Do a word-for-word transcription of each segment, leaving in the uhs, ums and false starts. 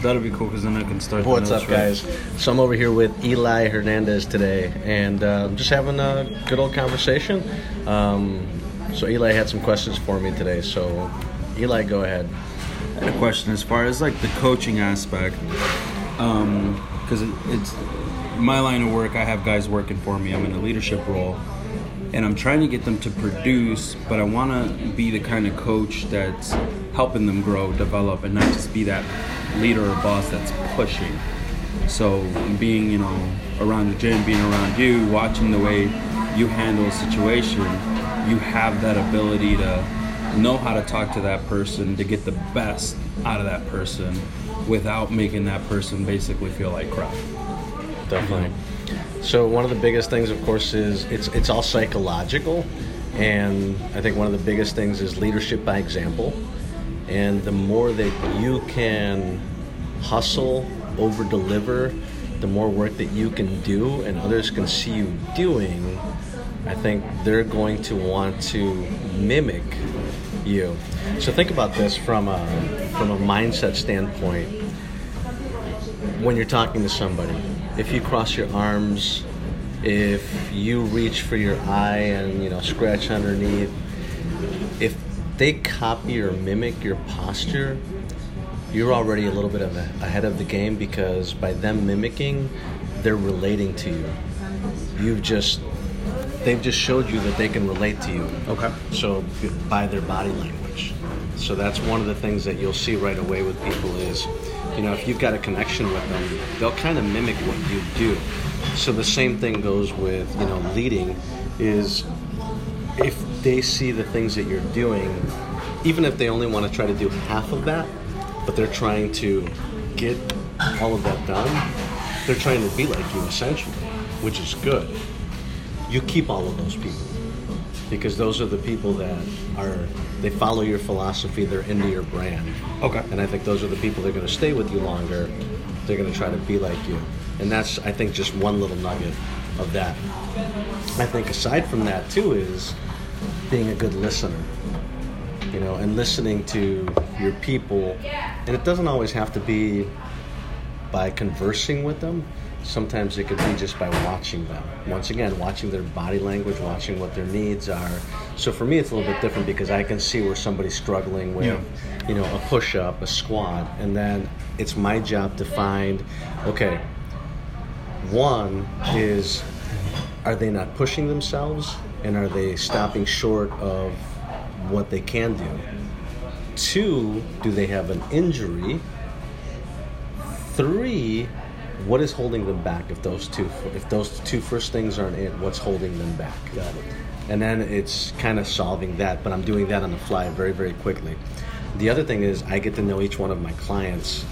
That'll be cool because then I can start. What's up, guys? So I'm over here with Eli Hernandez today, and uh, just having a good old conversation. Um, so Eli had some questions for me today. So Eli, go ahead. I had a question as far as like the coaching aspect, because um, it, it's my line of work. I have guys working for me. I'm in a leadership role, and I'm trying to get them to produce, but I want to be the kind of coach that's helping them grow, develop, and not just be that leader or boss that's pushing. So being, you know, around the gym, being around you, watching the way you handle a situation, you have that ability to know how to talk to that person to get the best out of that person without making that person basically feel like crap. Definitely. So one of the biggest things, of course, is it's it's all psychological, and I think one of the biggest things is leadership by example. And the more that you can hustle, over-deliver, the more work that you can do and others can see you doing, I think they're going to want to mimic you. So think about this from a, from a mindset standpoint. When you're talking to somebody, if you cross your arms, if you reach for your eye and, you know, scratch underneath, if they copy or mimic your posture, you're already a little bit of a, ahead of the game, because by them mimicking, they're relating to you. You've just, they've just showed you that they can relate to you. Okay. So by their body language. So that's one of the things that you'll see right away with people is, you know, if you've got a connection with them, they'll kind of mimic what you do. So the same thing goes with, you know, leading is, if they see the things that you're doing, even if they only want to try to do half of that, but they're trying to get all of that done, they're trying to be like you essentially, which is good. You keep all of those people, because those are the people that are, they follow your philosophy, they're into your brand. Okay. And I think those are the people that are going to stay with you longer. They're going to try to be like you. And that's, I think, just one little nugget of that. I think aside from that, too, is being a good listener, you know, and listening to your people. And it doesn't always have to be by conversing with them. Sometimes it could be just by watching them. Once again, watching their body language, watching what their needs are. So for me, it's a little bit different, because I can see where somebody's struggling with, yeah. you know, a push-up, a squat, and then it's my job to find, okay, one is, are they not pushing themselves? And are they stopping short of what they can do? Two, do they have an injury? Three, what is holding them back? If those two, if those two first things aren't it, what's holding them back? Got it. And then it's kind of solving that, but I'm doing that on the fly very, very quickly. The other thing is, I get to know each one of my clients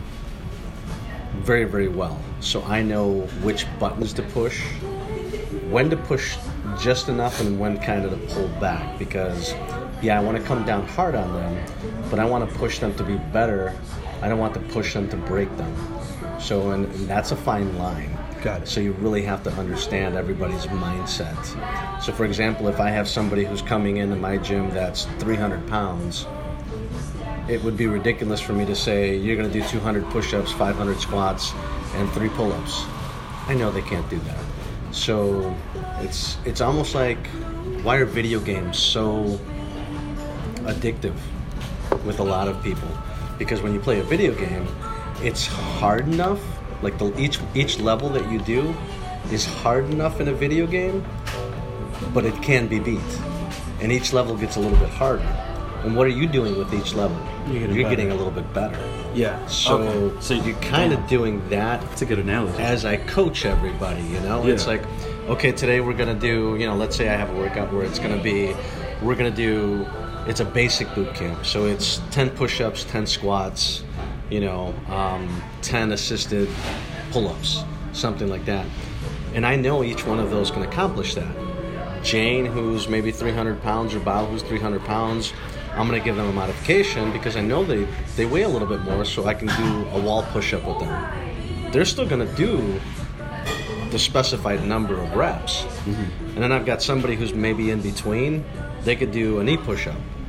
very, very well. So I know which buttons to push, when to push just enough, and when kind of to pull back, because yeah, I want to come down hard on them, but I want to push them to be better. I don't want to push them to break them. So, and, and that's a fine line. Got it. So you really have to understand everybody's mindset. So for example, if I have somebody who's coming into my gym that's three hundred pounds, it would be ridiculous for me to say, you're going to do two hundred push-ups, five hundred squats, and three pull-ups. I know they can't do that. So it's it's almost like, why are video games so addictive with a lot of people? Because when you play a video game, it's hard enough, like the each each level that you do is hard enough in a video game, but it can be beat. And each level gets a little bit harder. And what are you doing with each level? You're getting, You're getting a little bit better. Yeah. So, okay. so you're kind of doing that. That's a good analogy. As I coach everybody, you know, yeah. It's like, okay, today we're gonna do, you know, let's say I have a workout where it's gonna be, we're gonna do, it's a basic boot camp. So it's ten push-ups, ten squats, you know, um, ten assisted pull-ups, something like that. And I know each one of those can accomplish that. Jane, who's maybe three hundred pounds, or Bao, who's three hundred pounds, I'm going to give them a modification because I know they, they weigh a little bit more, so I can do a wall push-up with them. They're still going to do the specified number of reps. Mm-hmm. And then I've got somebody who's maybe in between. They could do a knee push-up.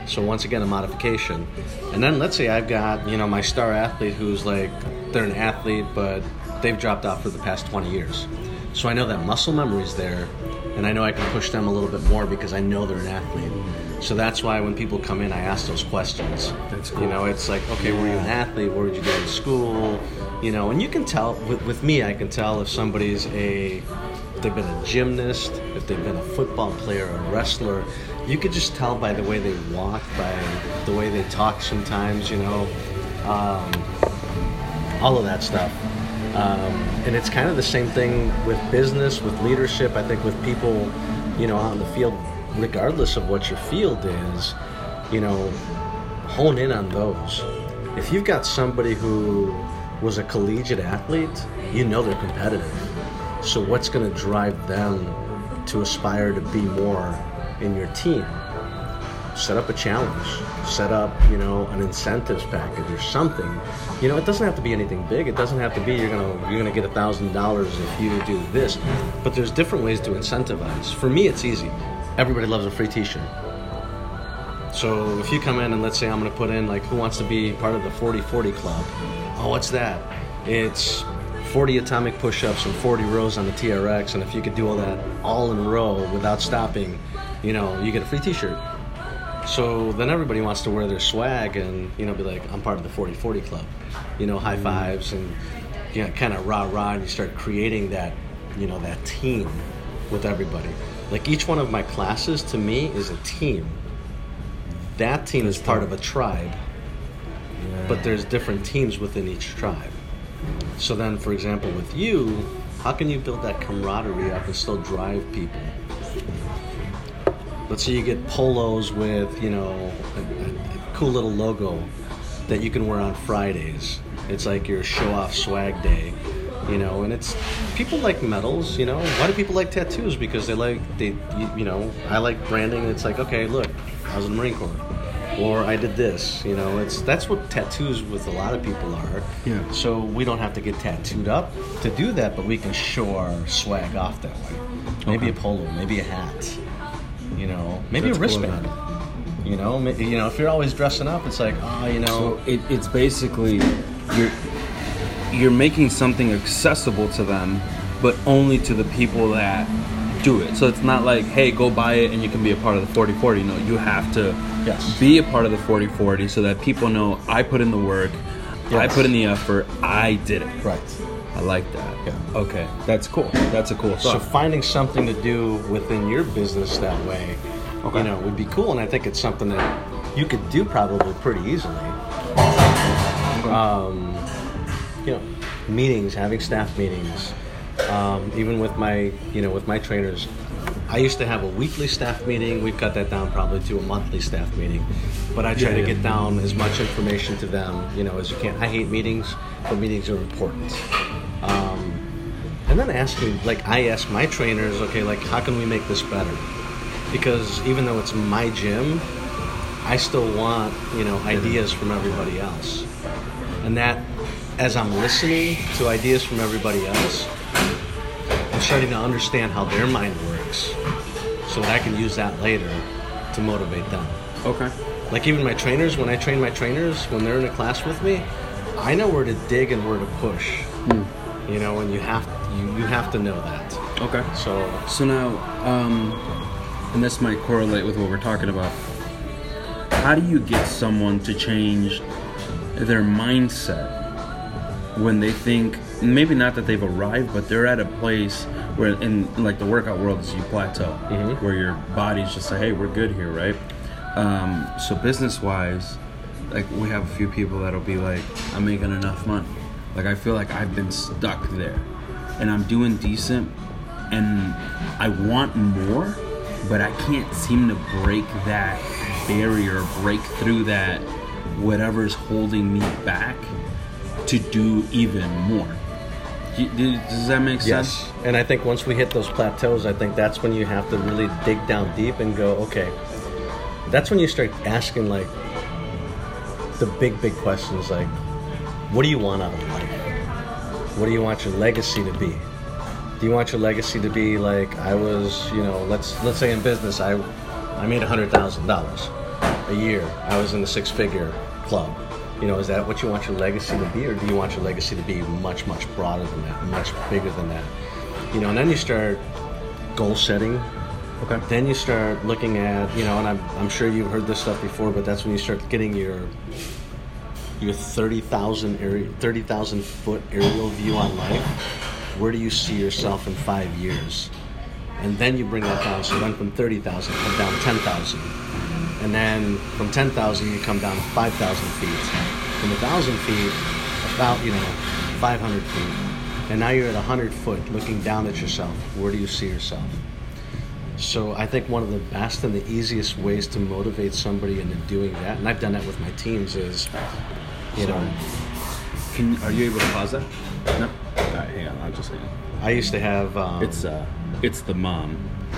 So once again, a modification. And then let's say I've got, you know, my star athlete who's like, they're an athlete, but they've dropped out for the past twenty years. So I know that muscle memory's there, and I know I can push them a little bit more because I know they're an athlete. So that's why when people come in, I ask those questions. That's cool. You know, it's like, okay, were you an athlete? Where did you go to school? You know, and you can tell, with, with me, I can tell if somebody's a, if they've been a gymnast, if they've been a football player, a wrestler. You could just tell by the way they walk, by the way they talk sometimes, you know, um, all of that stuff. Um, and it's kind of the same thing with business, with leadership. I think with people, you know, out in the field, regardless of what your field is, you know, hone in on those. If you've got somebody who was a collegiate athlete, you know they're competitive. So what's going to drive them to aspire to be more in your team? Set up a challenge. Set up, you know, an incentives package or something. You know, it doesn't have to be anything big. It doesn't have to be you're gonna you're gonna get a thousand dollars if you do this. But there's different ways to incentivize. For me, it's easy. Everybody loves a free T-shirt. So if you come in and let's say I'm gonna put in like, who wants to be part of the forty forty club? Oh, what's that? It's forty atomic push-ups and forty rows on the T R X, and if you could do all that all in a row without stopping, you know, you get a free T-shirt. So then everybody wants to wear their swag and, you know, be like, I'm part of the forty forty club. You know, high fives and, you know, kind of rah-rah, and you start creating that, you know, that team with everybody. Like each one of my classes to me is a team. That team is part of a tribe, yeah. But there's different teams within each tribe. So then, for example, with you, how can you build that camaraderie up and still drive people? Let's say you get polos with, you know, a, a cool little logo that you can wear on Fridays. It's like your show-off swag day, you know, and it's, people like medals, you know. Why do people like tattoos? Because they like, they, you, you know, I like branding. It's like, okay, look, I was in the Marine Corps. Or I did this, you know. It's that's what tattoos with a lot of people are. Yeah. So we don't have to get tattooed up to do that, but we can show our swag off that way. Maybe okay. a polo, maybe a hat, you know, maybe that's a wristband. Cool, you know, you know, if you're always dressing up, it's like, oh, you know. So it, it's basically you're you're making something accessible to them, but only to the people that do it. So it's not like, hey, go buy it and you can be a part of the forty forty. No, you have to yes. be a part of the forty forty so that people know I put in the work, yes. I put in the effort, I did it. Right. I like that. Yeah. Okay, that's cool. That's a cool thought. So finding something to do within your business that way, okay. you know, would be cool. And I think it's something that you could do probably pretty easily. Okay. Um, you know, meetings, having staff meetings. Um, even with my, you know, with my trainers, I used to have a weekly staff meeting. We've cut that down probably to a monthly staff meeting. But I try yeah, to yeah. get down as much information to them, you know, as you can. I hate meetings, but meetings are important. Um, and then asking, like, I ask my trainers, okay, like, how can we make this better? Because even though it's my gym, I still want, you know, ideas from everybody else. And that, as I'm listening to ideas from everybody else, I'm starting to understand how their mind works so that I can use that later to motivate them. Okay. Like even my trainers, when I train my trainers, when they're in a class with me, I know where to dig and where to push. Mm. You know, and you have you, you have to know that. Okay. So so now, um, and this might correlate with what we're talking about. How do you get someone to change their mindset when they think, maybe not that they've arrived, but they're at a place where in like the workout world is you plateau, mm-hmm. where your body's just like, hey, we're good here, right? Um, so business-wise, like we have a few people that'll be like, I'm making enough money. Like I feel like I've been stuck there, and I'm doing decent, and I want more, but I can't seem to break that barrier, break through that whatever's holding me back to do even more. Does that make sense? Yes. And I think once we hit those plateaus, I think that's when you have to really dig down deep and go, okay, that's when you start asking like the big, big questions like, what do you want out of life? What do you want your legacy to be? Do you want your legacy to be like, I was, you know, let's let's say in business, I I made one hundred thousand dollars a a year, I was in the six-figure club. You know, is that what you want your legacy to be, or do you want your legacy to be much, much broader than that, much bigger than that? You know, and then you start goal setting. Okay. Then you start looking at, you know, and I'm, I'm sure you've heard this stuff before, but that's when you start getting your your thirty thousand area, thirty thousand foot aerial view on life. Where do you see yourself in five years? And then you bring that down. So then from thirty thousand, come down ten thousand. And then from ten thousand, you come down five thousand feet. From one thousand feet, about, you know, five hundred feet. And now you're at one hundred foot looking down at yourself. Where do you see yourself? So I think one of the best and the easiest ways to motivate somebody into doing that, and I've done that with my teams, is, you know. Can, are you able to pause that? No? All right, hang on. I'll just hang on. I used to have... Um, It's, uh, it's the mom.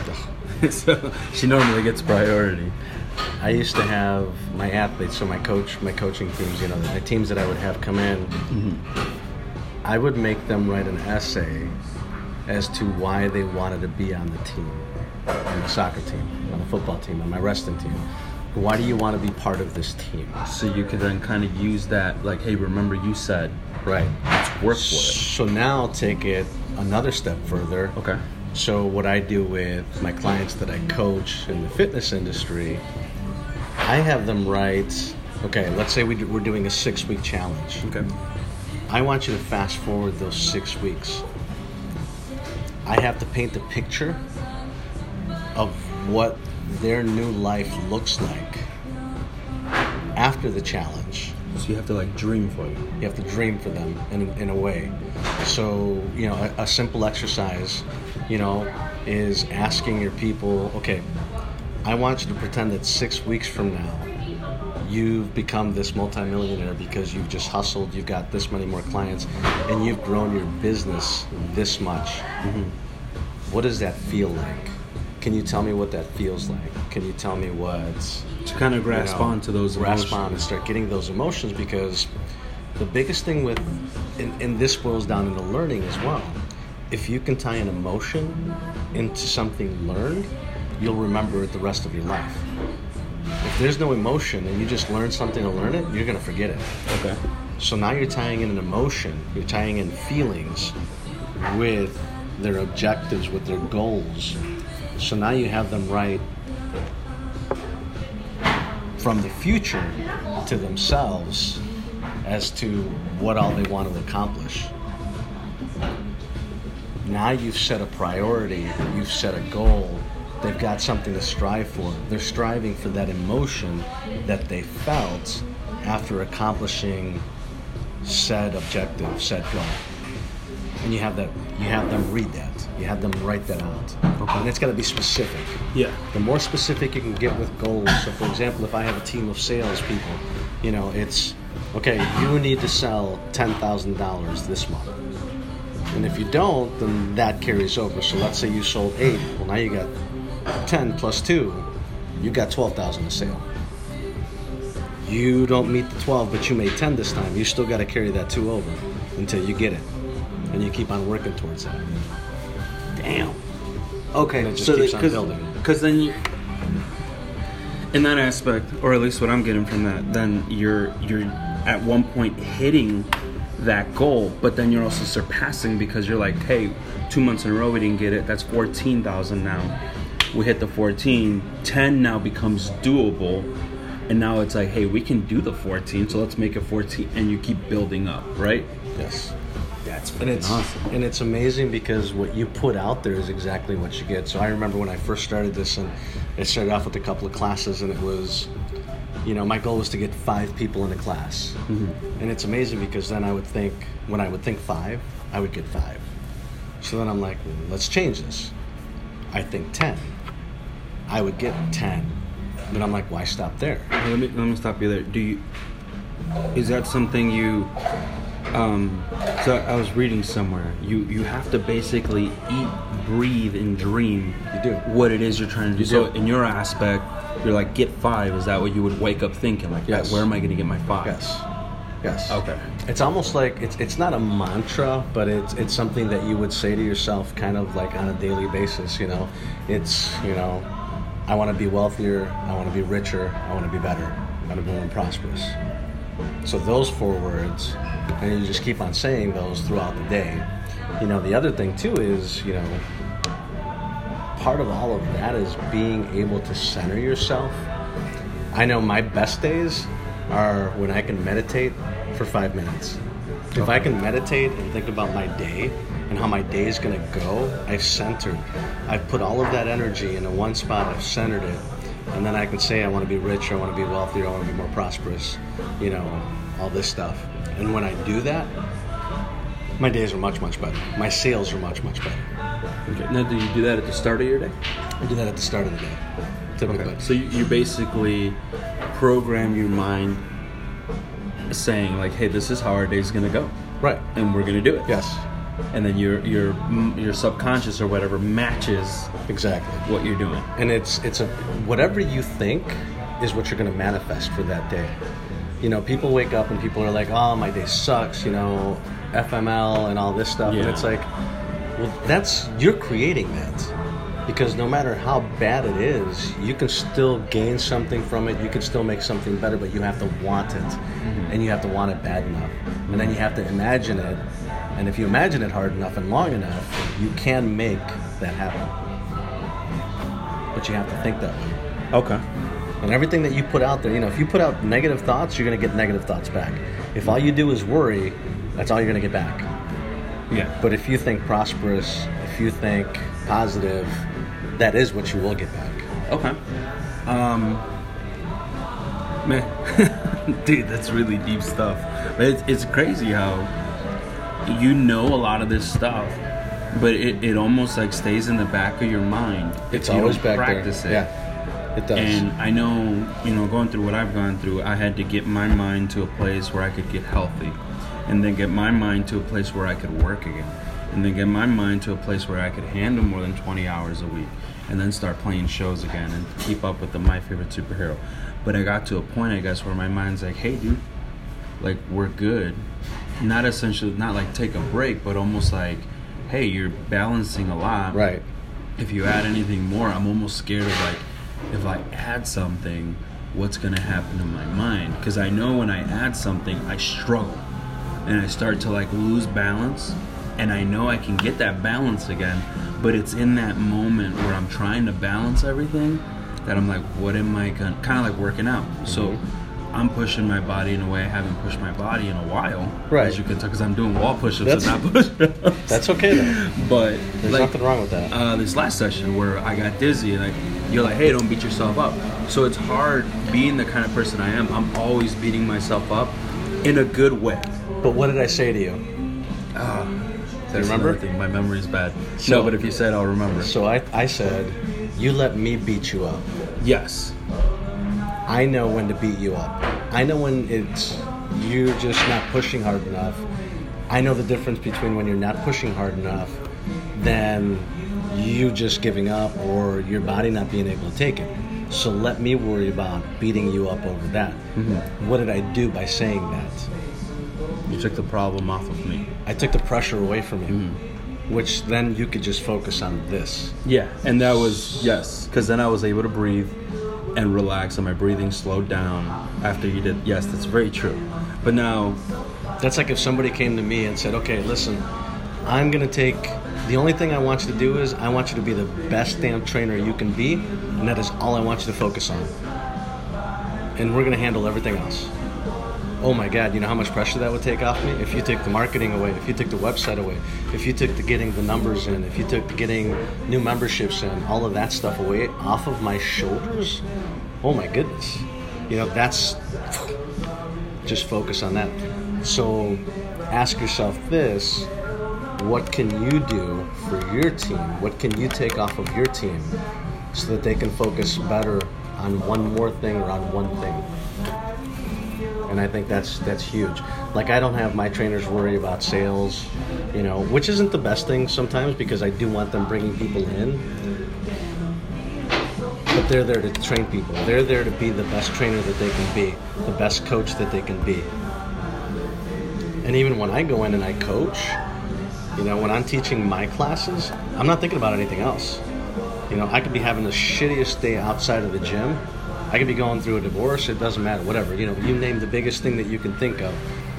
So she normally gets priority. I used to have my athletes, so my coach, my coaching teams, you know, my teams that I would have come in, mm-hmm. I would make them write an essay as to why they wanted to be on the team, on the soccer team, on the football team, on my wrestling team. Why do you want to be part of this team? So you could then kind of use that, like, hey, remember you said, right, let's work for it. So now take it another step further. Okay. So what I do with my clients that I coach in the fitness industry, I have them write, okay, let's say we do, we're doing a six-week challenge. Okay. I want you to fast forward those six weeks. I have to paint a picture of what their new life looks like after the challenge. So you have to, like, dream for them. You have to dream for them in, in a way. So, you know, a, a simple exercise, you know, is asking your people, okay, I want you to pretend that six weeks from now you've become this multimillionaire because you've just hustled, you've got this many more clients, and you've grown your business this much. Mm-hmm. What does that feel like? Can you tell me what that feels like? Can you tell me what... To kind of grasp you know, on to those grasp emotions. on and start getting those emotions, because the biggest thing with... And, and this boils down into learning as well. If you can tie an emotion into something learned, you'll remember it the rest of your life. If there's no emotion and you just learn something to learn it, you're going to forget it. Okay. So now you're tying in an emotion, you're tying in feelings with their objectives, with their goals. So now you have them write from the future to themselves as to what all they want to accomplish. Now you've set a priority, you've set a goal, they've got something to strive for. They're striving for that emotion that they felt after accomplishing said objective, said goal. And you have that, you have them read that. You have them write that out. Okay. And it's got to be specific. Yeah. The more specific you can get with goals. So, for example, if I have a team of salespeople, you know, it's, okay, you need to sell ten thousand dollars this month. And if you don't, then that carries over. So let's say you sold eight. Well, now you got ten plus two. You got twelve thousand to sale. You don't meet the twelve, but you made ten this time. You still got to carry that two over until you get it. And you keep on working towards that. Damn. Okay, and it just so keeps the, on building. Because then you, in that aspect, or at least what I'm getting from that, then you're you're at one point hitting that goal, but then you're also surpassing, because you're like, hey, two months in a row we didn't get it. That's fourteen thousand now. We hit the fourteen. ten now becomes doable. And now it's like, hey, we can do the fourteen, so let's make it fourteen. And you keep building up, right? Yes. That's and it's awesome. And it's amazing because what you put out there is exactly what you get. So I remember when I first started this, and it started off with a couple of classes, and it was, you know, my goal was to get five people in a class. Mm-hmm. And it's amazing because then I would think, when I would think five, I would get five. So then I'm like, well, let's change this. I think ten. I would get ten. But I'm like, why stop there? Well, let me let me stop you there. Do you? Is that something you? Um, so I was reading somewhere. You you have to basically eat, breathe, and dream. You do what it is you're trying to do. You so do. In your aspect, you're like, get five. Is that what you would wake up thinking? Like, yes. Where am I going to get my five? Yes. Yes. Okay. It's almost like it's it's not a mantra, but it's it's something that you would say to yourself, kind of like on a daily basis. You know, it's you know. I want to be wealthier, I want to be richer, I want to be better, I want to be more prosperous. So those four words, and you just keep on saying those throughout the day. You know, the other thing too is, you know, part of all of that is being able to center yourself. I know my best days are when I can meditate for five minutes. If okay. I can meditate and think about my day and how my day is going to go, I've centered. I've put all of that energy into one spot, I've centered it, and then I can say I want to be rich, I want to be wealthier, I want to be more prosperous, you know, all this stuff. And when I do that, my days are much, much better. My sales are much, much better. Okay. Now, do you do that at the start of your day? I do that at the start of the day, typically. Okay. So you, you basically program your mind saying, like, hey, this is how our day's going to go. Right. And we're going to do it. Yes. And then your your your subconscious or whatever matches exactly what you're doing. And it's it's a whatever you think is what you're going to manifest for that day. You know, people wake up and people are like, oh, my day sucks, you know, F M L and all this stuff. Yeah. And it's like, well, that's, you're creating that. Because no matter how bad it is, you can still gain something from it. You can still make something better, but you have to want it. Mm-hmm. And you have to want it bad enough. Mm-hmm. And then you have to imagine it. And if you imagine it hard enough and long enough, you can make that happen. But you have to think that way. Okay. And everything that you put out there, you know, if you put out negative thoughts, you're going to get negative thoughts back. If all you do is worry, that's all you're going to get back. Yeah. But if you think prosperous, if you think positive, that is what you will get back. Okay. Um, man, dude, that's really deep stuff. But it's, it's crazy how you know a lot of this stuff, but it, it almost like stays in the back of your mind. It's always back practice there. It. Yeah, it does. And I know, you know, going through what I've gone through, I had to get my mind to a place where I could get healthy, and then get my mind to a place where I could work again, and then get my mind to a place where I could handle more than twenty hours a week, and then start playing shows again and keep up with the My Favorite Superhero. But I got to a point, I guess, where my mind's like, hey, dude, like, we're good. Not essentially, not like take a break, but almost like, hey, you're balancing a lot. Right. If you add anything more, I'm almost scared of like, if I add something, what's going to happen to my mind? Because I know when I add something, I struggle. And I start to like lose balance. And I know I can get that balance again. But it's in that moment where I'm trying to balance everything that I'm like, what am I going to, kind of like working out. Mm-hmm. So I'm pushing my body in a way I haven't pushed my body in a while. Right. As you can tell, because I'm doing wall push-ups that's, and not push-ups. That's okay though. But there's like, nothing wrong with that. Uh, this last session where I got dizzy, and like, you're like, hey, don't beat yourself up. So it's hard being the kind of person I am. I'm always beating myself up in a good way. But what did I say to you? Uh, Do you remember? Thing. My memory's bad. So, no, but if you said, I'll remember. So I, I said, you let me beat you up. Yes. I know when to beat you up. I know when it's you're just not pushing hard enough. I know the difference between when you're not pushing hard enough than you just giving up or your body not being able to take it. So let me worry about beating you up over that. Mm-hmm. What did I do by saying that? You took the problem off of me. I took the pressure away from you. Mm-hmm. Which then you could just focus on this. Yeah, and that was, yes, because then I was able to breathe and relax, and my breathing slowed down after you did. Yes, that's very true. But now, that's like if somebody came to me and said, okay, listen, I'm going to take, the only thing I want you to do is I want you to be the best damn trainer you can be, and that is all I want you to focus on. And we're going to handle everything else. Oh my God, you know how much pressure that would take off me? If you took the marketing away, if you took the website away, if you took the getting the numbers in, if you took the getting new memberships in, all of that stuff away off of my shoulders, oh my goodness. You know, that's, just focus on that. So ask yourself this, what can you do for your team? What can you take off of your team so that they can focus better on one more thing or on one thing? And I think that's that's huge. Like, I don't have my trainers worry about sales, you know, which isn't the best thing sometimes because I do want them bringing people in. But they're there to train people. They're there to be the best trainer that they can be, the best coach that they can be. And even when I go in and I coach, you know, when I'm teaching my classes, I'm not thinking about anything else. You know, I could be having the shittiest day outside of the gym. I could be going through a divorce. It doesn't matter. Whatever. You know, you name the biggest thing that you can think of,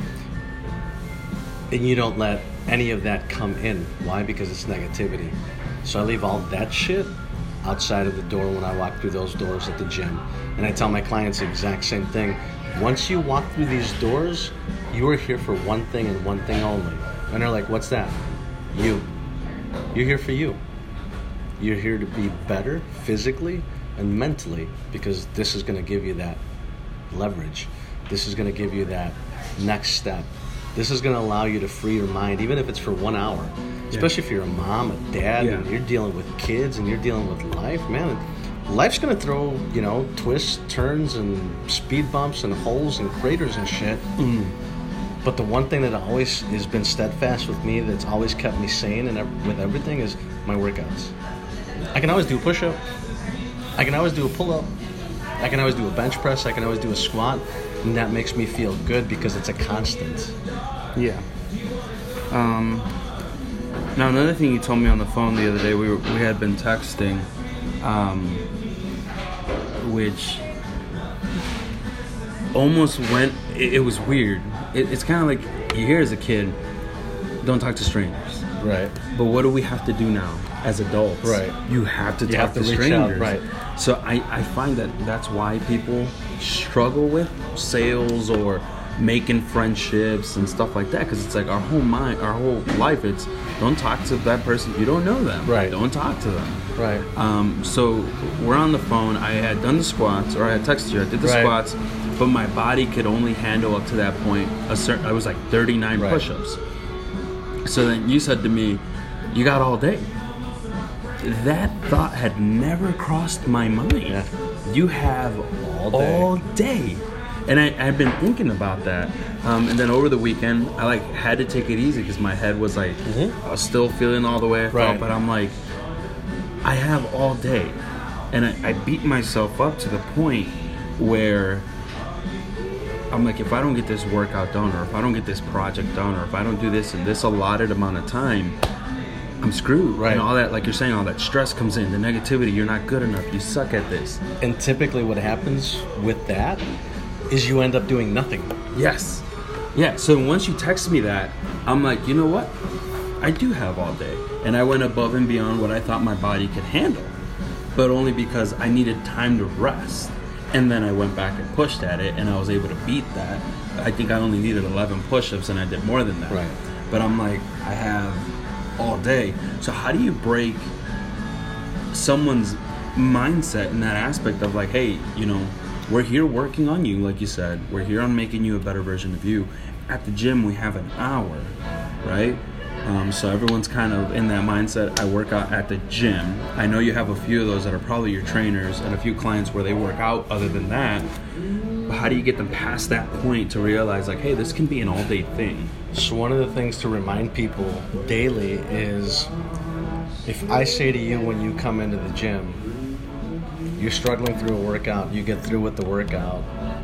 and you don't let any of that come in. Why? Because it's negativity. So I leave all that shit outside of the door when I walk through those doors at the gym. And I tell my clients the exact same thing. Once you walk through these doors, you are here for one thing and one thing only. And they're like, what's that? You. You're here for you. You're here to be better physically and mentally, because this is going to give you that leverage. This is going to give you that next step. This is going to allow you to free your mind, even if it's for one hour. Especially yeah. if you're a mom, a dad, yeah. and you're dealing with kids and you're dealing with life, man. Life's going to throw, you know, twists, turns, and speed bumps and holes and craters and shit. Mm. But the one thing that always has been steadfast with me, that's always kept me sane and with everything, is my workouts. I can always do a push-up. I can always do a pull-up. I can always do a bench press. I can always do a squat. And that makes me feel good because it's a constant. Yeah. Um, now, another thing you told me on the phone the other day, we were, we had been texting, um, which almost went, it, it was weird. It, it's kind of like you hear as a kid, don't talk to strangers. Right. But what do we have to do now as adults? Right. You have to you talk have to, to reach strangers. Out, right. So I, I find that that's why people struggle with sales or making friendships and stuff like that, because it's like our whole mind, our whole life, it's don't talk to that person. You don't know them. Right. Don't talk to them. Right. Um, so we're on the phone. I had done the squats, or I had texted you. I did the right. squats, but my body could only handle up to that point a certain. I was like thirty-nine right. push-ups. So then you said to me, "You got all day." That thought had never crossed my mind. Yeah. You have all day. all day. And I, I've been thinking about that. Um, and then over the weekend, I like had to take it easy because my head was like, mm-hmm. I was still feeling all the way I right. felt. But I'm like, I have all day. And I, I beat myself up to the point where I'm like, if I don't get this workout done, or if I don't get this project done, or if I don't do this in this allotted amount of time, I'm screwed. Right. And all that, like you're saying, all that stress comes in, the negativity, you're not good enough, you suck at this. And typically what happens with that is you end up doing nothing. Yes. Yeah, so once you text me that, I'm like, you know what? I do have all day. And I went above and beyond what I thought my body could handle, but only because I needed time to rest. And then I went back and pushed at it, and I was able to beat that. I think I only needed eleven push-ups, and I did more than that. Right. But I'm like, I have all day. So how do you break someone's mindset in that aspect of like, hey, you know, we're here working on you, like you said. We're here on making you a better version of you. At the gym, we have an hour, right? Um, so everyone's kind of in that mindset. I work out at the gym. I know you have a few of those that are probably your trainers and a few clients where they work out other than that. But how do you get them past that point to realize like, hey, this can be an all-day thing? So one of the things to remind people daily is, if I say to you when you come into the gym, you're struggling through a workout, you get through with the workout,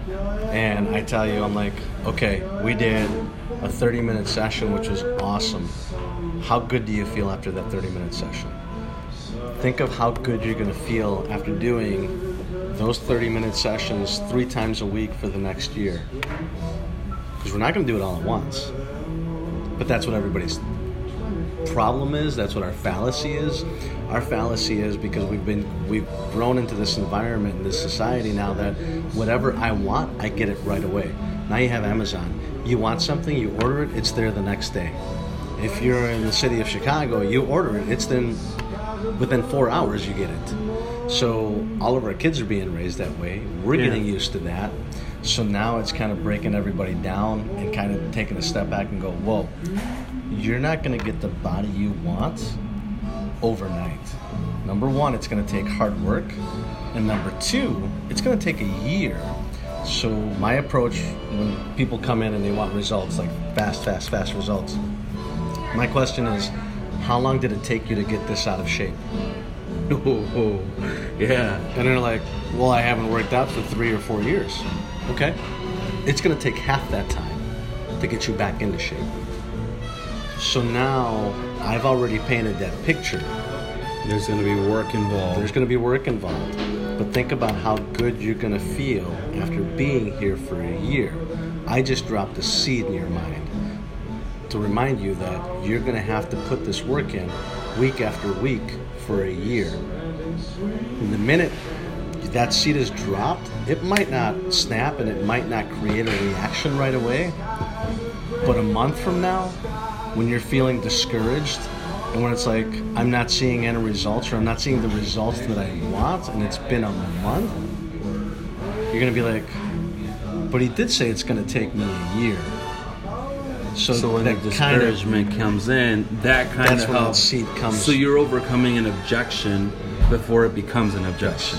and I tell you, I'm like, okay, we did a thirty minute session, which was awesome. How good do you feel after that thirty minute session? Think of how good you're going to feel after doing those thirty minute sessions three times a week for the next year. Because we're not going to do it all at once. But that's what everybody's problem is. That's what our fallacy is. Our fallacy is because we've been we've grown into this environment in this society now that whatever I want, I get it right away. Now you have Amazon. You want something, you order it, it's there the next day. If you're in the city of Chicago, you order it, it's then within four hours you get it. So all of our kids are being raised that way. We're yeah. getting used to that. So now it's kind of breaking everybody down and kind of taking a step back and go, whoa, you're not going to get the body you want overnight. Number one, it's going to take hard work. And number two, it's going to take a year. So my approach when people come in and they want results, like fast, fast, fast results, my question is, how long did it take you to get this out of shape? Oh, oh, yeah. And they're like, well, I haven't worked out for three or four years. Okay. It's going to take half that time to get you back into shape. So now I've already painted that picture. There's going to be work involved. There's going to be work involved. But think about how good you're going to feel after being here for a year. I just dropped a seed in your mind to remind you that you're going to have to put this work in week after week for a year. And the minute that seed is dropped, it might not snap and it might not create a reaction right away. But a month from now, when you're feeling discouraged, and when it's like, I'm not seeing any results, or I'm not seeing the results that I want, and it's been a month, you're going to be like, but he did say it's going to take me a year. So, so when the discouragement kind of, comes in, that kind that's of when helps. That seed comes. So you're overcoming an objection before it becomes an objection.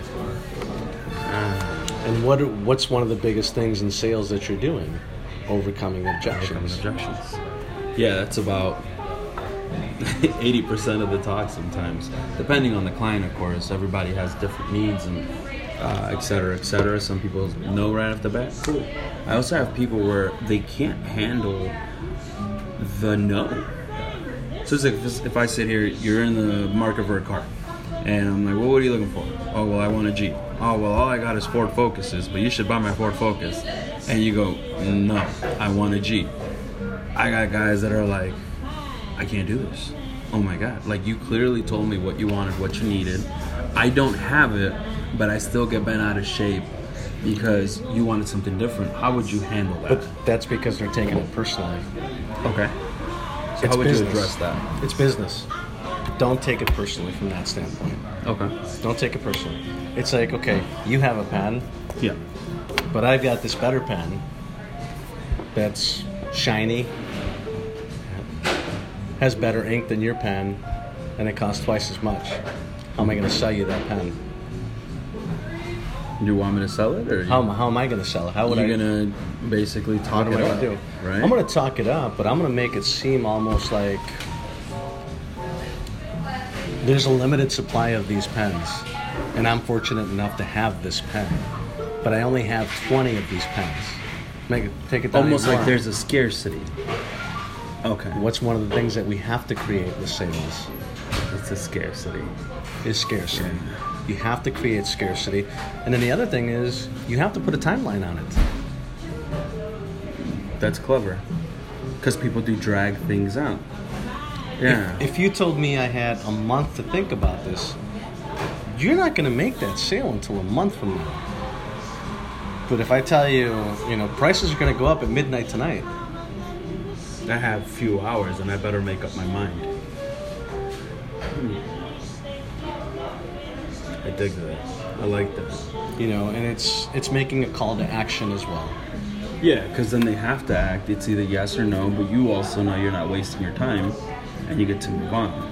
Uh, and what what's one of the biggest things in sales that you're doing? Overcoming objections. Overcoming objections. Yeah, that's about eighty percent of the talk sometimes, depending on the client, of course. Everybody has different needs and uh, et cetera, et cetera. Some people know right off the bat. Cool. I also have people where they can't handle the no. So it's like if, if I sit here, you're in the market for a car, and I'm like, well, what are you looking for? Oh, well, I want a Jeep. Oh, well, all I got is Ford Focuses, but you should buy my Ford Focus. And you go, no, I want a Jeep. I got guys that are like, I can't do this. Oh my God. Like, you clearly told me what you wanted, what you needed. I don't have it, but I still get bent out of shape because you wanted something different. How would you handle that? But that's because they're taking it personally. Okay. So it's how would business. you address that? It's business. Don't take it personally from that standpoint. Okay. Don't take it personally. It's like, okay, you have a pen. Yeah. But I've got this better pen that's shiny, has better ink than your pen, and it costs twice as much. How am I going to sell you that pen? You want me to sell it, or how, how am I going to sell it? How would You're I? You're gonna basically talk what it am I up, gonna do? Right? I'm going to talk it up, but I'm going to make it seem almost like there's a limited supply of these pens, and I'm fortunate enough to have this pen, but I only have twenty of these pens. Make it take it down. Almost even like more. there's a scarcity. Okay. What's one of the things that we have to create with sales? It's a scarcity. Is scarcity. Yeah. You have to create scarcity. And then the other thing is you have to put a timeline on it. That's clever. Because people do drag things out. Yeah. If, if you told me I had a month to think about this, you're not going to make that sale until a month from now. But if I tell you, you know, prices are going to go up at midnight tonight, I have few hours and I better make up my mind. Hmm. I dig that. I like that. You know, and it's it's making a call to action as well. Yeah, because then they have to act. It's either yes or no, but you also know you're not wasting your time, and you get to move on.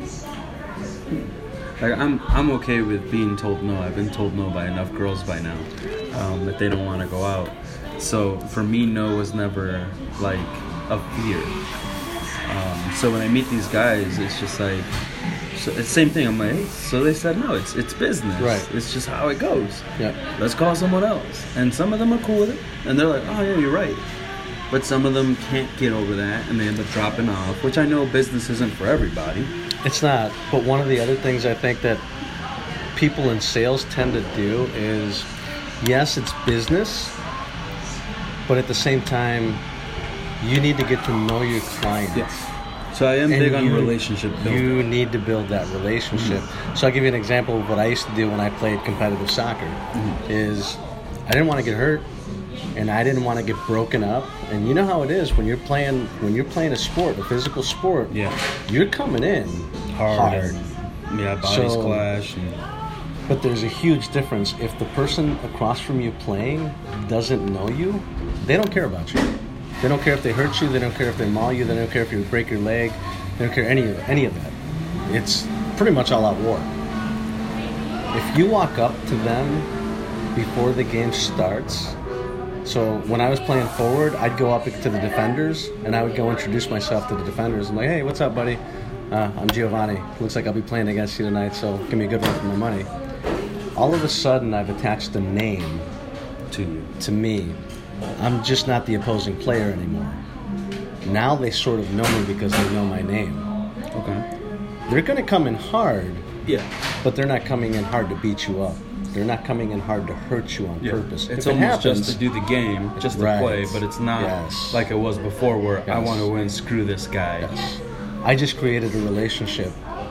Like I'm, I'm okay with being told no. I've been told no by enough girls by now um, that they don't want to go out. So for me, no was never like a fear. Um, so when I meet these guys, it's just like, so it's the same thing. I'm like, hey, so they said no. It's it's business. Right. It's just how it goes. Yeah. Let's call someone else. And some of them are cool with it, and they're like, oh yeah, you're right. But some of them can't get over that, and they end up dropping off. Which I know business isn't for everybody. It's not. But one of the other things I think that people in sales tend to do is, yes, it's business, but at the same time, you need to get to know your client. Yes. So I am And big on you- relationship building. You need to build that relationship. Mm-hmm. So I'll give you an example of what I used to do when I played competitive soccer. Mm-hmm. Is I didn't want to get hurt, and I didn't want to get broken up. And you know how it is when you're playing when you're playing a sport, a physical sport. Yeah. You're coming in hard. hard. And, yeah, bodies So- clash. And, But there's a huge difference. If the person across from you playing doesn't know you, they don't care about you. They don't care if they hurt you. They don't care if they maul you. They don't care if you break your leg. They don't care any of any of that. It's pretty much all out war. If you walk up to them before the game starts, so when I was playing forward, I'd go up to the defenders and I would go introduce myself to the defenders. I'm like, hey, what's up, buddy? Uh, I'm Giovanni. Looks like I'll be playing against you tonight, so give me a good run for my money. All of a sudden, I've attached a name to you. to me. I'm just not the opposing player anymore. Now they sort of know me because they know my name. Okay. they're going to come in hard, Yeah. but they're not coming in hard to beat you up. They're not coming in hard to hurt you on Yeah. purpose. It's If it almost happens, just to do the game, just to Right. play, but it's not Yes. like it was before where I Yes. want to win, screw this guy. Yes. I just created a relationship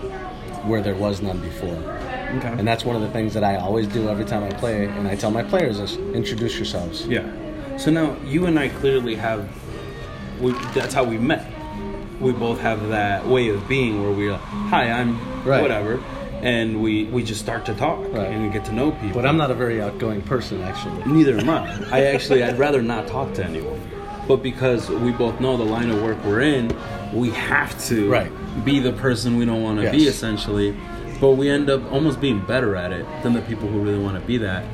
where there was none before. Okay. And that's one of the things that I always do every time I play, and I tell my players is introduce yourselves. Yeah. So now you and I clearly have, we, that's how we met. We both have that way of being where we're like, hi, I'm Right. whatever. And we, we just start to talk Right. and we get to know people. But I'm not a very outgoing person, actually. Neither am I. I actually, I'd rather not talk to anyone. But because we both know the line of work we're in, we have to Right. be the person we don't want to be, Yes. essentially. But we end up almost being better at it than the people who really want to be that.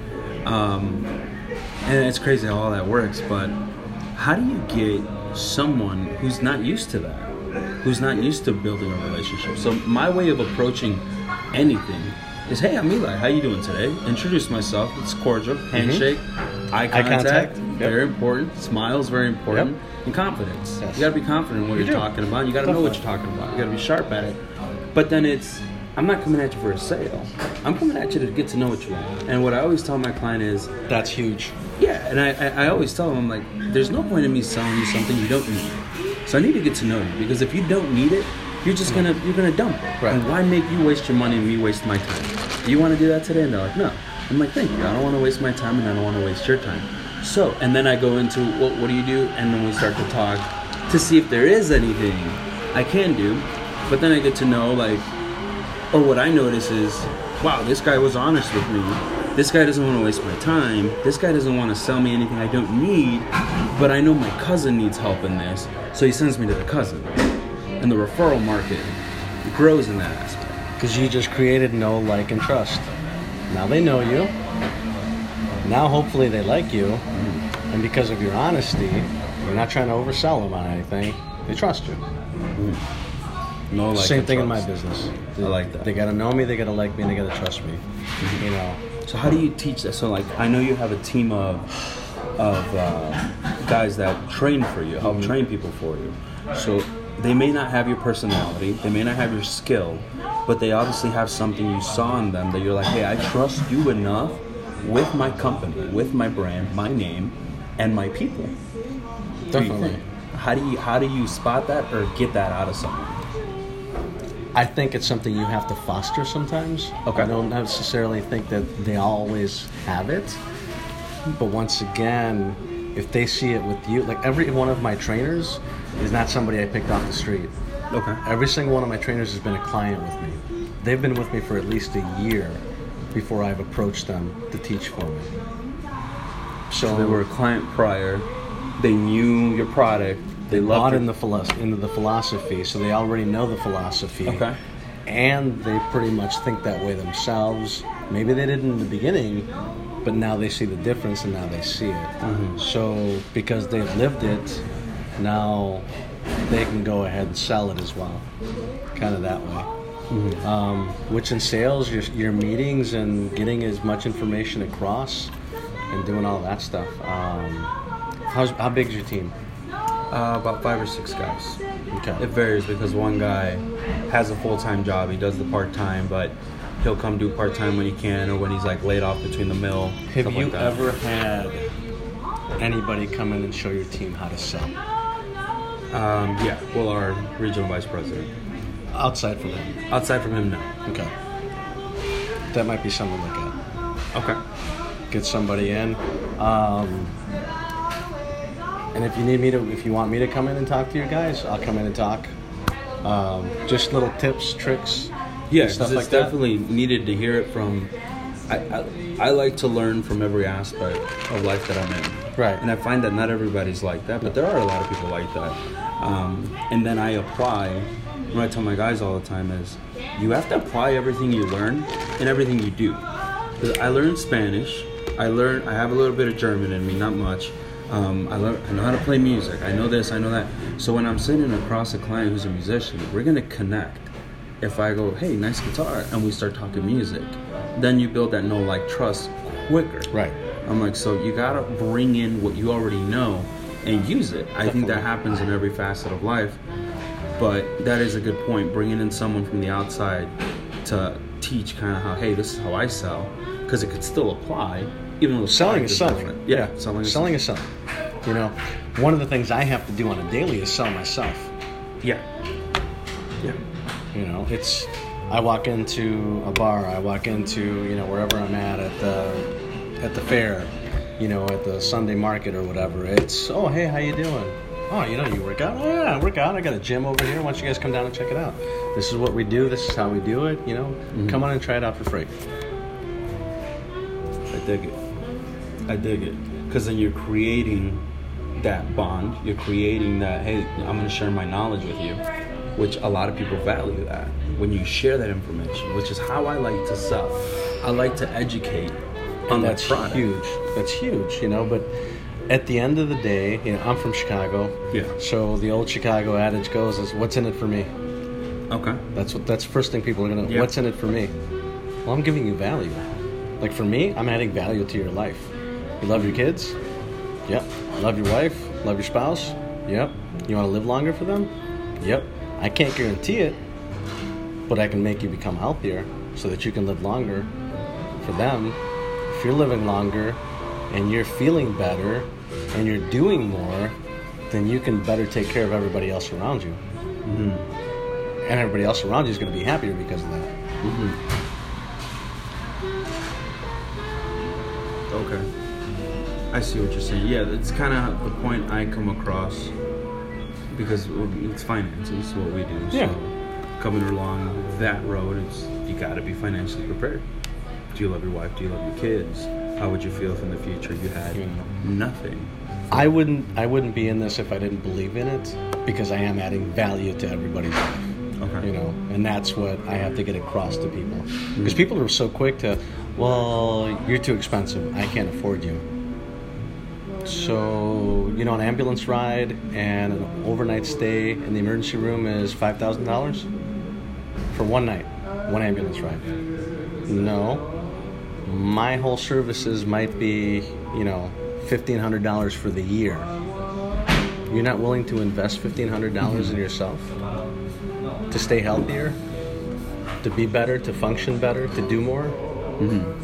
Um, and it's crazy how all that works. But how do you get someone who's not used to that, who's not used to building a relationship? So my way of approaching anything is, hey, I'm Eli. How you doing today? Introduce myself. It's cordial. Handshake. Eye contact. contact. Yep. Very important. Smiles very important. And confidence. Yes. You got to be confident in what You you're do. talking about. You got to know what you're talking about. You got to be sharp at it. But then it's, I'm not coming at you for a sale. I'm coming at you to get to know what you want. And what I always tell my client is, That's huge. yeah, and I, I, I always tell them, I'm like, there's no point in me selling you something you don't need. So I need to get to know you, because if you don't need it, you're just gonna you're gonna dump it. Right. And why make you waste your money and me waste my time? You want to do that today? And they're like, no. I'm like, thank you. I don't want to waste my time, and I don't want to waste your time. So, and then I go into, well, what do you do? And then we start to talk to see if there is anything I can do. But then I get to know, like, or what I notice is, wow, this guy was honest with me. This guy doesn't want to waste my time. This guy doesn't want to sell me anything I don't need, but I know my cousin needs help in this, so he sends me to the cousin. And the referral market grows in that aspect. Because you just created know, like, and trust. Now they know you. Now hopefully they like you. And because of your honesty, you're not trying to oversell them on anything. They trust you. No, like Same and thing in my trust. business. I like that. They gotta know me, they gotta like me, and they gotta trust me. You know. So how do you teach that? So like, I know you have a team of of uh, guys that train for you, help train people for you. So they may not have your personality, they may not have your skill, but they obviously have something you saw in them that you're like, hey, I trust you enough with my company, with my brand, my name, and my people. Definitely. How do you how do you spot that or get that out of someone? I think it's something you have to foster sometimes. Okay. I don't necessarily think that they always have it. But once again, if they see it with you, like every one of my trainers is not somebody I picked off the street. Okay. Every single one of my trainers has been a client with me. They've been with me for at least a year before I've approached them to teach for me. So, So they were a client prior. They knew your product. They they bought loved in it. the philosophy, into the philosophy, so they already know the philosophy. Okay. And they pretty much think that way themselves. Maybe they didn't in the beginning, but now they see the difference and now they see it. Mm-hmm. So because they've lived it, now they can go ahead and sell it as well. Kind of that way. Mm-hmm. Um, which in sales, your, your meetings and getting as much information across and doing all that stuff. Um, how's, how big is your team? Uh, about five or six guys. Okay. It varies because one guy has a full-time job. He does the part-time, but he'll come do part-time when he can or when he's like laid off between the mill. Have stuff you like that. ever had anybody come in and show your team how to sell? Um, yeah. Well, our regional vice president. Outside from him. Outside from him, no. Okay. That might be something to look at. Okay. Get somebody in. Um, and if you need me to, if you want me to come in and talk to your guys, I'll come in and talk. Um, just little tips, tricks, Yeah, and stuff because like it's that. definitely needed to hear it from. I, I I like to learn from every aspect of life that I'm in. Right. And I find that not everybody's like that, but there are a lot of people like that. Um, and then I apply. What I tell my guys all the time is, you have to apply everything you learn in everything you do. 'Cause I learned Spanish. I learned. I have a little bit of German in me, not much. Um, I, learn, I know how to play music. I know this. I know that. So when I'm sitting across a client who's a musician, we're gonna connect. If I go, hey, nice guitar, and we start talking music, then you build that know, like, trust quicker. Right. I'm like, so you gotta bring in what you already know and use it. I think that happens in every facet of life. But that is a good point, bringing in someone from the outside to teach kind of how, hey, this is how I sell, because it could still apply, even though selling is selling. Different. Yeah, yeah, selling is selling is selling. You know, one of the things I have to do on a daily is sell myself. Yeah. Yeah. You know, it's, I walk into a bar, I walk into, you know, wherever I'm at, at the, at the fair, you know, at the Sunday market or whatever. It's, oh, hey, how you doing? Oh, you know, you work out? Oh, yeah, I work out. I got a gym over here. Why don't you guys come down and check it out? This is what we do. This is how we do it, you know. Mm-hmm. Come on and try it out for free. I dig it. I dig it. Because then you're creating that bond. You're creating that, hey, I'm going to share my knowledge with you, which a lot of people value that. When you share that information, which is how I like to sell. I like to educate on that's that product. huge. That's huge, you know, but at the end of the day, you know, I'm from Chicago. Yeah. So the old Chicago adage goes is, what's in it for me? Okay. That's what. That's the first thing people are going to, yeah. what's in it for me? Well, I'm giving you value. Like for me, I'm adding value to your life. You love your kids? Yep. Love your wife? Love your spouse? Yep. You want to live longer for them? Yep. I can't guarantee it, but I can make you become healthier so that you can live longer for them. If you're living longer and you're feeling better and you're doing more, then you can better take care of everybody else around you. Mm-hmm. And everybody else around you is going to be happier because of that. Mm-hmm. Okay. I see what you're saying. Yeah, it's kind of the point I come across, because it's finances, it's what we do. So yeah. Coming along that road, it's you got to be financially prepared. Do you love your wife? Do you love your kids? How would you feel if in the future you had yeah. nothing? I wouldn't. I wouldn't be in this if I didn't believe in it, because I am adding value to everybody's life. Okay. You know, and that's what I have to get across to people. Because people are so quick to, well, you're too expensive. I can't afford you. So, you know, an ambulance ride and an overnight stay in the emergency room is five thousand dollars for one night, one ambulance ride. No. My whole services might be, you know, fifteen hundred dollars for the year. You're not willing to invest fifteen hundred dollars mm-hmm. in yourself to stay healthier, to be better, to function better, to do more? Mm-hmm.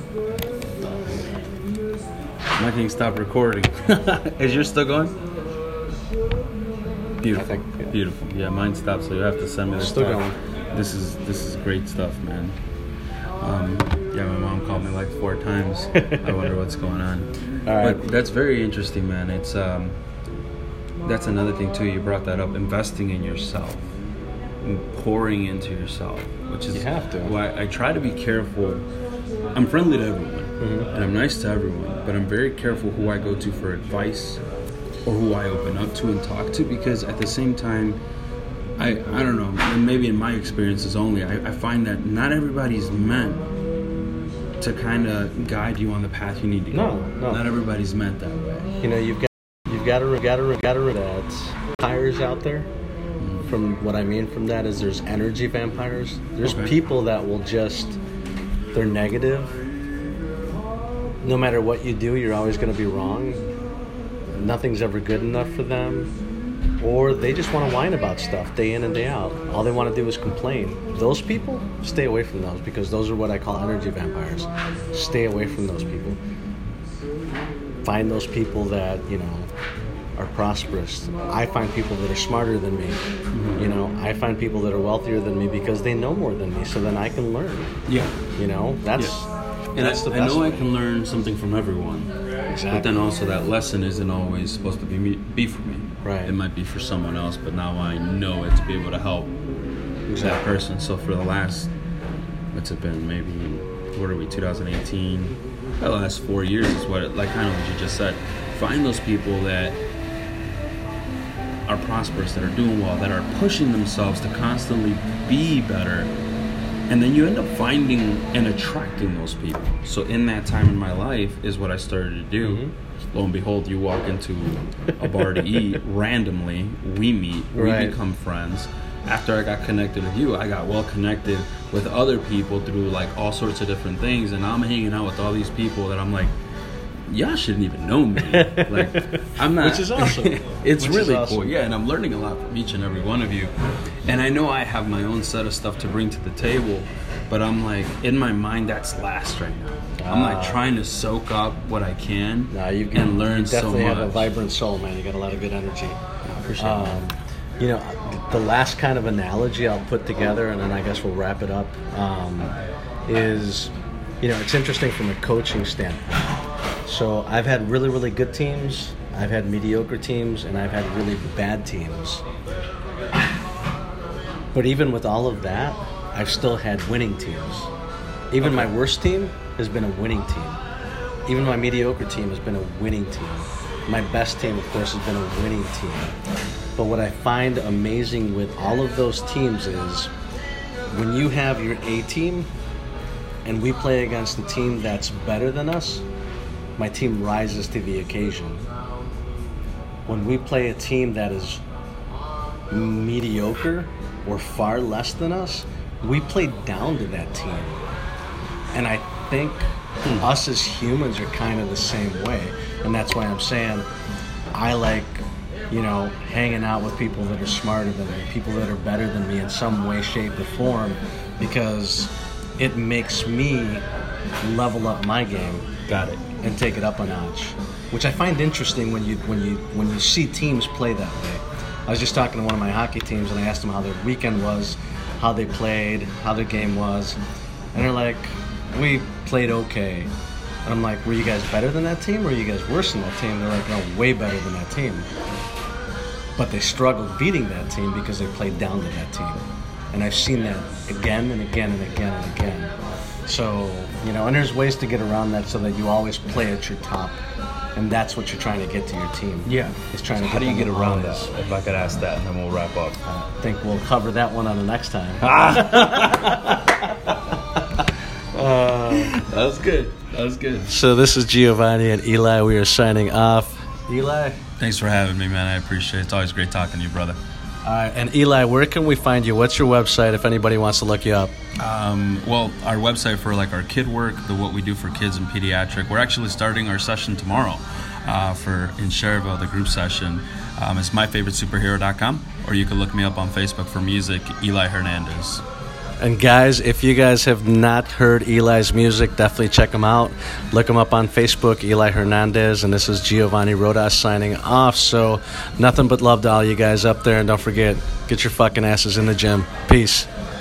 I can stop recording. Is yours still going? Beautiful. I think, yeah. Beautiful. Yeah, mine stopped, so you have to send me this. Still stuff. going. This is this is great stuff, man. Um, yeah, my mom called me like four times. I wonder what's going on. All right. But that's very interesting, man. It's um, that's another thing too. You brought that up. Investing in yourself, and pouring into yourself, which is you have to. why I try to be careful. I'm friendly to everyone, mm-hmm. and I'm nice to everyone, but I'm very careful who I go to for advice or who I open up to and talk to, because at the same time, I I don't know, and maybe in my experiences only, I, I find that not everybody's meant to kind of guide you on the path you need to go. No, no. Not everybody's meant that way. You know, you've got you've got to got to got to that vampires out there. Mm-hmm. From what I mean from that is there's energy vampires. There's okay. people that will just they're negative. No matter what you do, you're always going to be wrong. Nothing's ever good enough for them. Or they just want to whine about stuff day in and day out. All they want to do is complain. Those people, stay away from those, because those are what I call energy vampires. Stay away from those people. Find those people that, you know, are prosperous. I find people that are smarter than me. Mm-hmm. You know, I find people that are wealthier than me because they know more than me, so then I can learn. Yeah. You know, that's... Yeah. And that's I, the I best know way. I can learn something from everyone. Exactly. But then also that lesson isn't always supposed to be be for me. Right. It might be for someone else, but now I know it to be able to help exactly. that person. So for the last, what's it been? Maybe, what are we, twenty eighteen? The last four years is what, it, like kind of what you just said. Find those people that are prosperous, that are doing well, that are pushing themselves to constantly be better. And then you end up finding and attracting those people. So in that time in my life is what I started to do. Mm-hmm. Lo and behold, you walk into a bar to eat randomly. We meet. We right. become friends. After I got connected with you, I got well connected with other people through like all sorts of different things. And now I'm hanging out with all these people that I'm like, y'all shouldn't even know me. Like, I'm not. Which is awesome. It's Which really awesome. cool. Yeah, and I'm learning a lot from each and every one of you. And I know I have my own set of stuff to bring to the table, but I'm like, in my mind, that's last right now. I'm like Ah. trying to soak up what I can No, you and learn you so definitely much. have a vibrant soul, man. You got a lot of good energy. I appreciate Um, that. you know, the last kind of analogy I'll put together, and then I guess we'll wrap it up, um, is, you know, it's interesting from a coaching standpoint. So I've had really, really good teams, I've had mediocre teams, and I've had really bad teams. But even with all of that, I've still had winning teams. Even my worst team has been a winning team. Even my mediocre team has been a winning team. My best team, of course, has been a winning team. But what I find amazing with all of those teams is when you have your A team and we play against a team that's better than us, my team rises to the occasion. When we play a team that is mediocre or far less than us, we play down to that team. And I think us as humans are kind of the same way. And that's why I'm saying I like, you know, hanging out with people that are smarter than me, people that are better than me in some way, shape, or form, because it makes me level up my game. Got it. And take it up a notch, which I find interesting when you when you when you see teams play that way. I was just talking to one of my hockey teams, and I asked them how their weekend was, how they played, how their game was, and they're like, "We played okay." And I'm like, "Were you guys better than that team, or were you guys worse than that team?" They're like, "No, way better than that team." But they struggled beating that team because they played down to that team, and I've seen that again and again and again and again. So, you know, and there's ways to get around that so that you always play at your top. And that's what you're trying to get to your team. Yeah. Is trying to How get do you them get around always. that? If I could ask that, and then we'll wrap up. I think we'll cover that one on the next time. That was good. That was good. So this is Giovanni and Eli. We are signing off. Eli? Thanks for having me, man. I appreciate it. It's always great talking to you, brother. All right. And Eli, where can we find you? What's your website if anybody wants to look you up? Um, well, our website for like our kid work, the what we do for kids and pediatric, we're actually starting our session tomorrow uh, for in Cherville, the group session. Um, it's my favorite superhero dot com, or you can look me up on Facebook for music, Eli Hernandez. And guys, if you guys have not heard Eli's music, definitely check him out. Look him up on Facebook, Eli Hernandez. And this is Giovanni Rodas signing off. So nothing but love to all you guys up there. And don't forget, get your fucking asses in the gym. Peace.